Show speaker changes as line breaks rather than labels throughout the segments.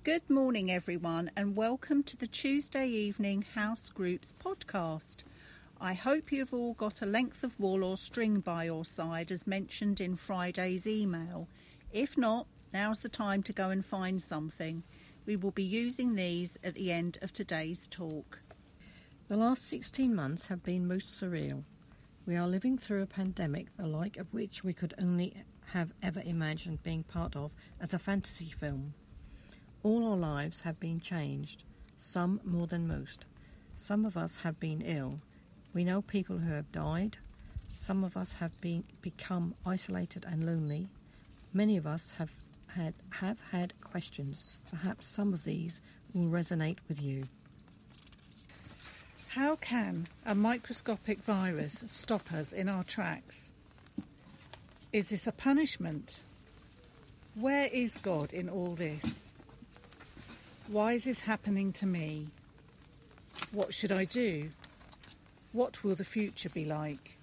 Good morning, everyone, and welcome to the Tuesday Evening House Groups podcast. I hope you've all got a length of wool or string by your side as mentioned in Friday's email. If not, now's the time to go and find something. We will be using these at the end of today's talk.
The last 16 months have been most surreal. We are living through a pandemic the like of which we could only have ever imagined being part of as a fantasy film. All our lives have been changed, some more than most. Some of us have been ill. We know people who have died. Some of us have become isolated and lonely. Many of us have had questions. Perhaps some of these will resonate with you.
How can a microscopic virus stop us in our tracks? Is this a punishment? Where is God in all this? Why is this happening to me? What should I do? What will the future be like?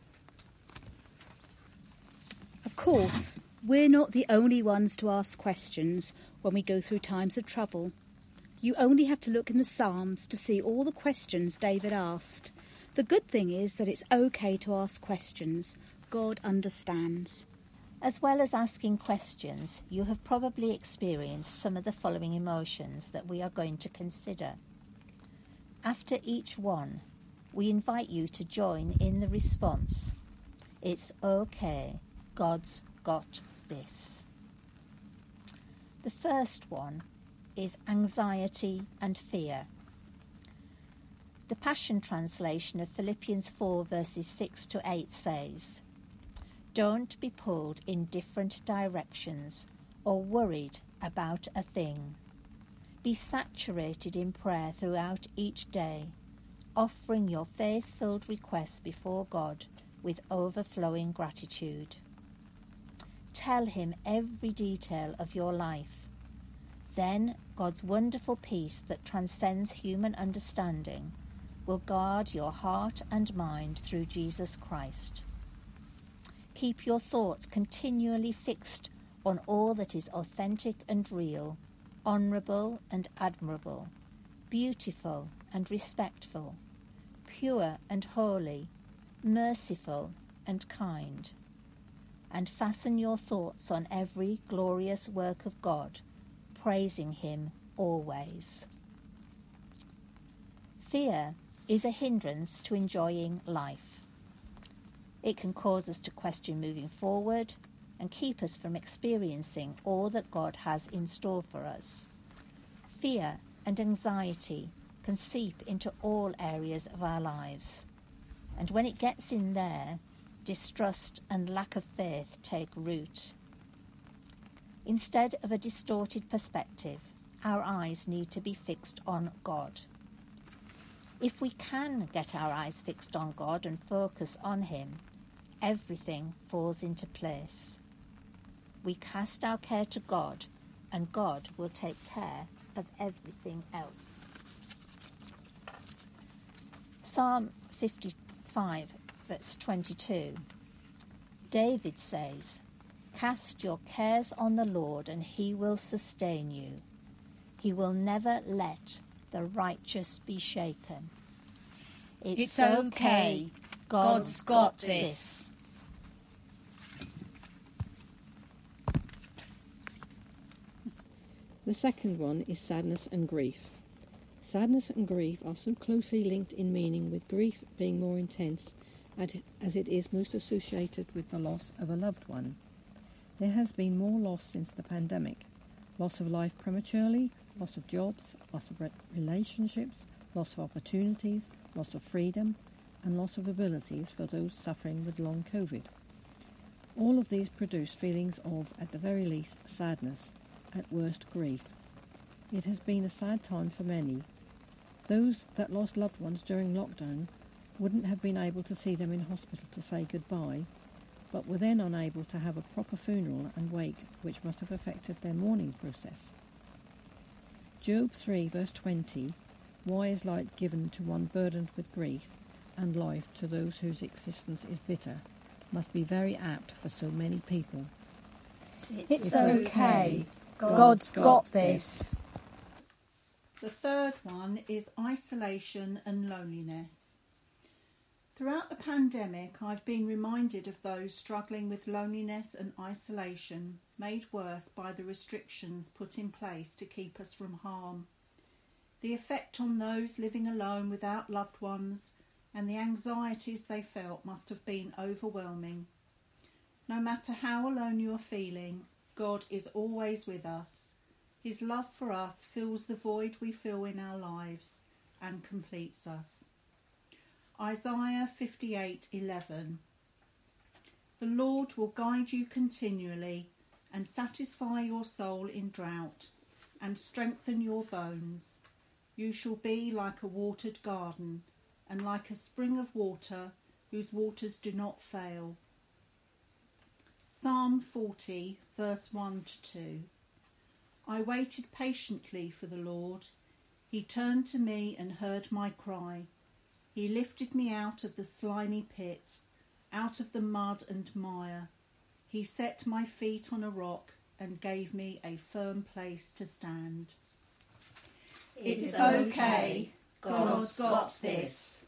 Of course, we're not the only ones to ask questions when we go through times of trouble. You only have to look in the Psalms to see all the questions David asked. The good thing is that it's okay to ask questions. God understands.
As well as asking questions, you have probably experienced some of the following emotions that we are going to consider. After each one, we invite you to join in the response. It's okay. God's got this. The first one is anxiety and fear. The Passion Translation of Philippians 4 verses 6 to 8 says, "Don't be pulled in different directions or worried about a thing. Be saturated in prayer throughout each day, offering your faith-filled requests before God with overflowing gratitude. Tell him every detail of your life. Then God's wonderful peace that transcends human understanding will guard your heart and mind through Jesus Christ. Keep your thoughts continually fixed on all that is authentic and real, honourable and admirable, beautiful and respectful, pure and holy, merciful and kind. And fasten your thoughts on every glorious work of God, praising him always." Fear is a hindrance to enjoying life. It can cause us to question moving forward and keep us from experiencing all that God has in store for us. Fear and anxiety can seep into all areas of our lives. And when it gets in there, distrust and lack of faith take root. Instead of a distorted perspective, our eyes need to be fixed on God. If we can get our eyes fixed on God and focus on him, everything falls into place. We cast our care to God, and God will take care of everything else. Psalm 55, verse 22. David says, "Cast your cares on the Lord, and he will sustain you. He will never let the righteous be shaken."
It's okay. God's got this.
The second one is sadness and grief. Sadness and grief are so closely linked in meaning, with grief being more intense as it is most associated with the loss of a loved one. There has been more loss since the pandemic. Loss of life prematurely, loss of jobs, loss of relationships, loss of opportunities, loss of freedom, and loss of abilities for those suffering with long COVID. All of these produce feelings of, at the very least, sadness, at worst grief. It has been a sad time for many. Those that lost loved ones during lockdown wouldn't have been able to see them in hospital to say goodbye, but were then unable to have a proper funeral and wake, which must have affected their mourning process. Job 3 verse 20, "Why is light given to one burdened with grief, and life to those whose existence is bitter," must be very apt for so many people.
It's okay. God's got this.
The third one is isolation and loneliness. Throughout the pandemic, I've been reminded of those struggling with loneliness and isolation, made worse by the restrictions put in place to keep us from harm. The effect on those living alone without loved ones and the anxieties they felt must have been overwhelming. No matter how alone you're feeling, God is always with us. His love for us fills the void we feel in our lives and completes us. Isaiah 58:11. The Lord will guide you continually and satisfy your soul in drought and strengthen your bones. You shall be like a watered garden and like a spring of water whose waters do not fail. Psalm 40, verse 1-2. I waited patiently for the Lord. He turned to me and heard my cry. He lifted me out of the slimy pit, out of the mud and mire. He set my feet on a rock and gave me a firm place to stand.
It's okay. God's got this.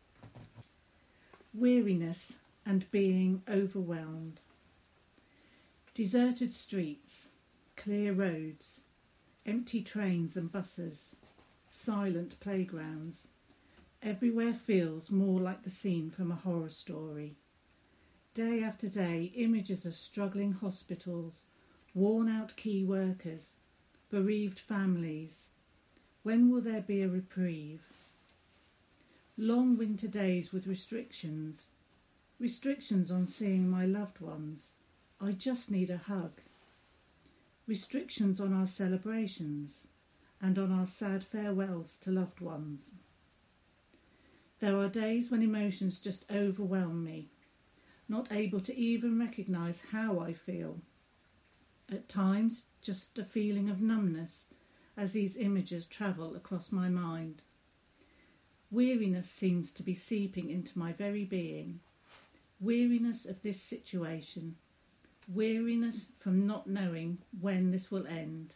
Weariness and being overwhelmed. Deserted streets, clear roads, empty trains and buses, silent playgrounds. Everywhere feels more like the scene from a horror story. Day after day, images of struggling hospitals, worn-out key workers, bereaved families. When will there be a reprieve? Long winter days with restrictions on seeing my loved ones. I just need a hug. Restrictions on our celebrations and on our sad farewells to loved ones. There are days when emotions just overwhelm me, not able to even recognise how I feel. At times, just a feeling of numbness as these images travel across my mind. Weariness seems to be seeping into my very being. Weariness of this situation. Weariness from not knowing when this will end.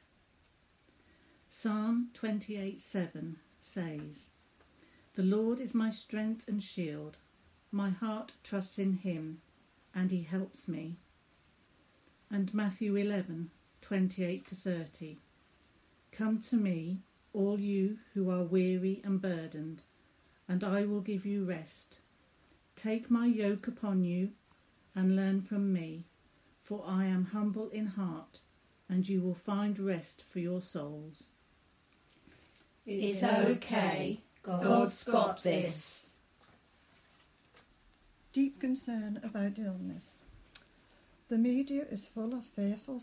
Psalm 28:7 says, The Lord is my strength and shield. My heart trusts in him, and he helps me. And Matthew 11:28-30. Come to me, all you who are weary and burdened, and I will give you rest. Take my yoke upon you and learn from me, for I am humble in heart, and you will find rest for your souls.
It's okay. God's got this.
Deep concern about illness. The media is full of fearful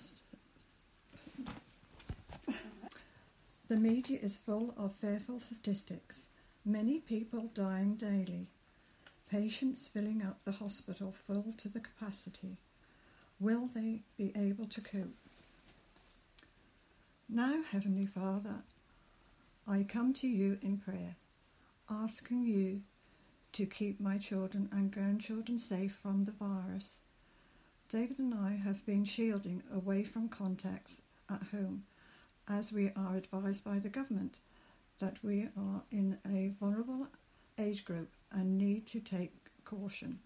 statistics. Many people dying daily. Patients filling up the hospital full to the capacity. Will they be able to cope? Now, Heavenly Father, I come to you in prayer, asking you to keep my children and grandchildren safe from the virus. David and I have been shielding away from contacts at home, as we are advised by the government that we are in a vulnerable age group and need to take caution.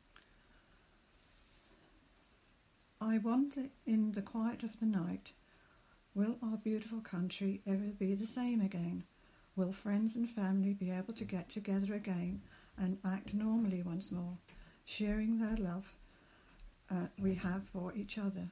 I wonder, in the quiet of the night, will our beautiful country ever be the same again? Will friends and family be able to get together again and act normally once more, sharing their love we have for each other?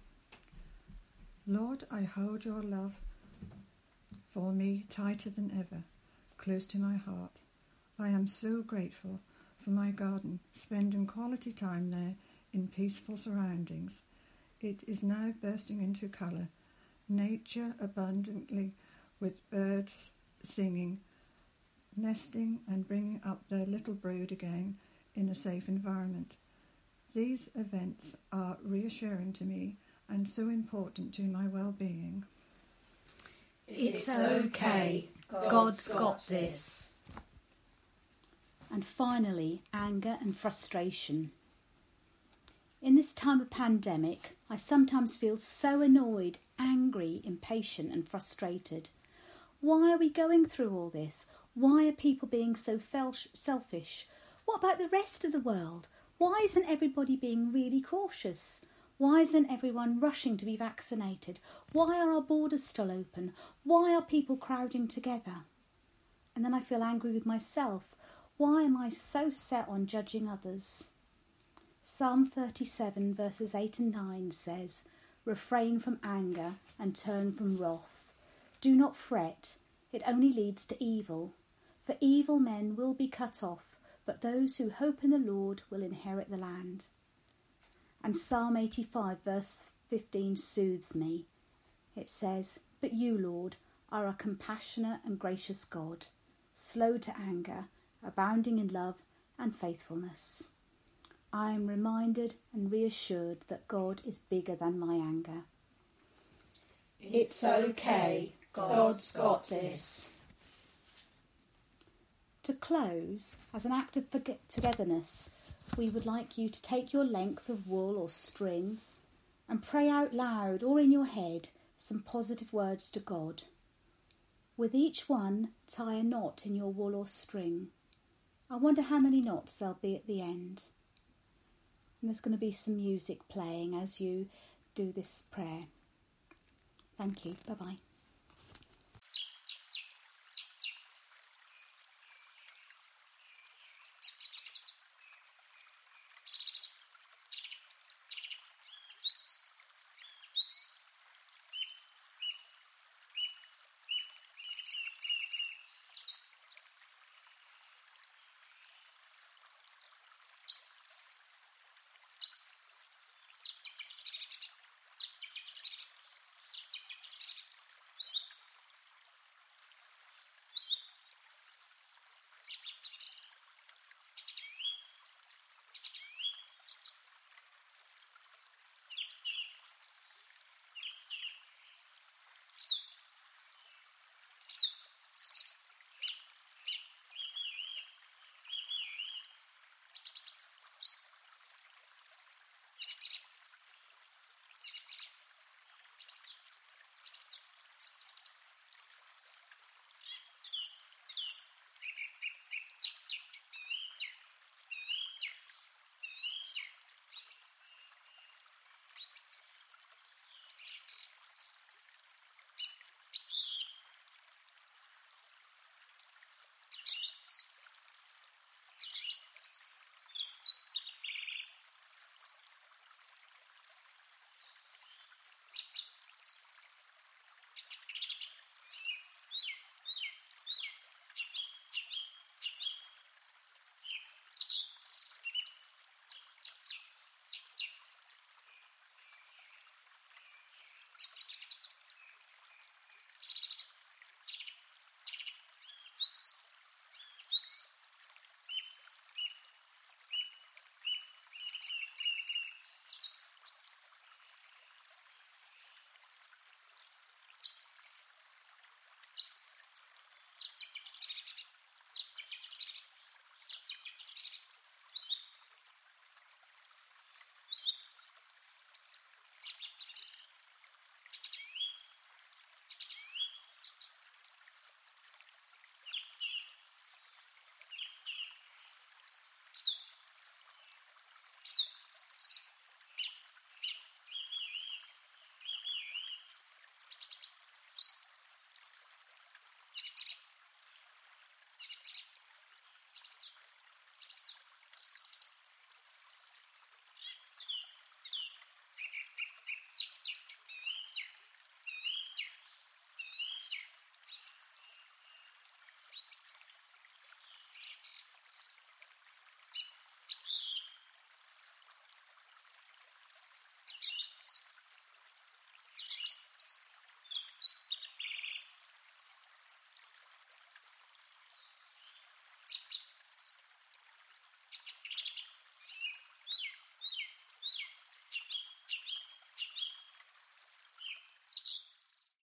Lord, I hold your love for me tighter than ever, close to my heart. I am so grateful for my garden, spending quality time there in peaceful surroundings. It is now bursting into colour, nature abundantly with birds singing, nesting and bringing up their little brood again in a safe environment. These events are reassuring to me and so important to my well-being.
It's okay. God's got this.
And finally, anger and frustration. In this time of pandemic, I sometimes feel so annoyed, angry, impatient and frustrated. Why are we going through all this? Why are people being so selfish? What about the rest of the world? Why isn't everybody being really cautious? Why isn't everyone rushing to be vaccinated? Why are our borders still open? Why are people crowding together? And then I feel angry with myself. Why am I so set on judging others? Psalm 37 verses 8 and 9 says, "Refrain from anger and turn from wrath. Do not fret, it only leads to evil. For evil men will be cut off, but those who hope in the Lord will inherit the land." And Psalm 85 verse 15 soothes me. It says, "But you, Lord, are a compassionate and gracious God, slow to anger, abounding in love and faithfulness." I am reminded and reassured that God is bigger than my anger.
It's okay. God's got this.
To close, as an act of togetherness, we would like you to take your length of wool or string and pray out loud or in your head some positive words to God. With each one, tie a knot in your wool or string. I wonder how many knots there'll be at the end. And there's going to be some music playing as you do this prayer. Thank you. Bye-bye.